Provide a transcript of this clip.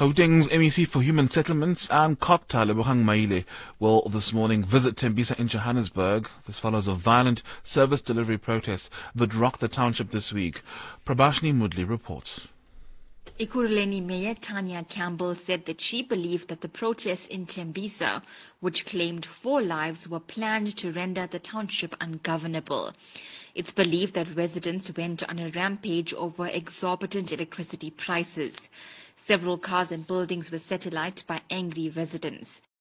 Gauteng's MEC for Human Settlements and COPTA, Lebogang Maile, will this morning visit Tembisa in Johannesburg. This follows a violent service delivery protest that rocked the township this week. Prabashini Mudli reports. Ekurhuleni Mayor Tanya Campbell said that she believed that the protests in Tembisa, which claimed 4 lives, were planned to render the township ungovernable. It's believed that residents went on a rampage over exorbitant electricity prices. Several cars and buildings were set alight by angry residents.